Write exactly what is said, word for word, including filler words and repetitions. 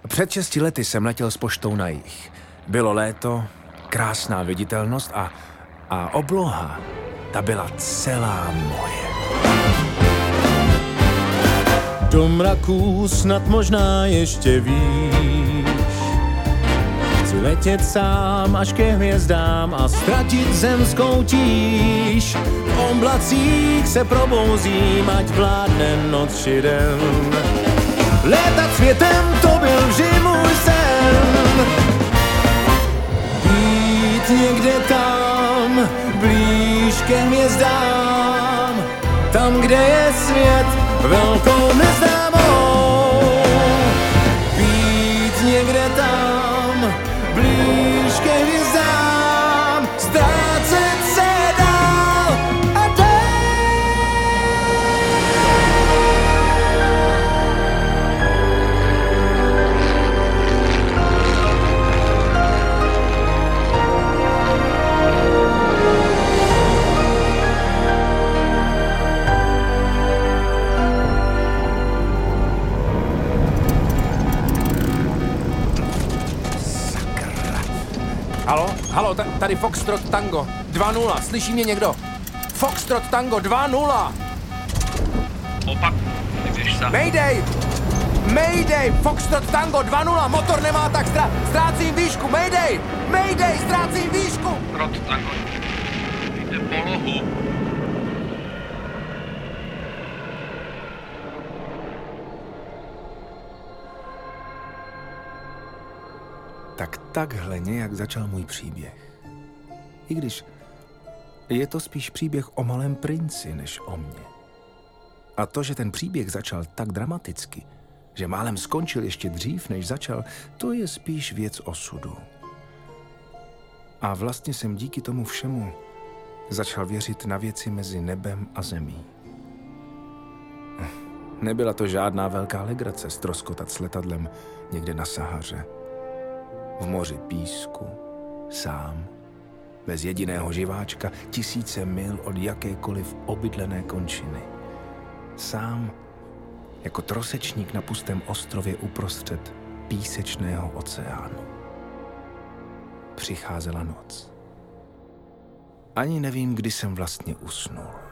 Před šesti lety jsem letěl s poštou na jih. Bylo léto, krásná viditelnost a, a obloha, ta byla celá moje. Do mraků snad možná ještě víš. Chci letět sám až ke hvězdám a ztratit zemskou tíž. V oblacích se probouzím, ať vládne noc či den. Létat světem, to byl vždy můj sen. Být někde tam, blíž ke hvězdám, tam, kde je svět velkou neznámou. Být někde tam, blíž ke hvězdám, ztrácet se dál a dál. Halo, halo, t- tady Foxtrot Tango, dva nula, slyší mě někdo? Foxtrot Tango, dva nula! Opak, jdeš sa. Mayday! Mayday! Foxtrot Tango, dva nula, motor nemá tak stra- ztrácím výšku, Mayday! Mayday, ztrácím výšku! Trot Tango, jde polohu. Tak takhle nějak začal můj příběh. I když je to spíš příběh o malém princi, než o mně. A to, že ten příběh začal tak dramaticky, že málem skončil ještě dřív, než začal, to je spíš věc osudu. A vlastně jsem díky tomu všemu začal věřit na věci mezi nebem a zemí. Nebyla to žádná velká legrace ztroskotat s letadlem někde na Sahaře. V moři písku, sám, bez jediného živáčka, tisíce mil od jakékoliv obydlené končiny. Sám, jako trosečník na pustém ostrově uprostřed písečného oceánu. Přicházela noc. Ani nevím, kdy jsem vlastně usnul.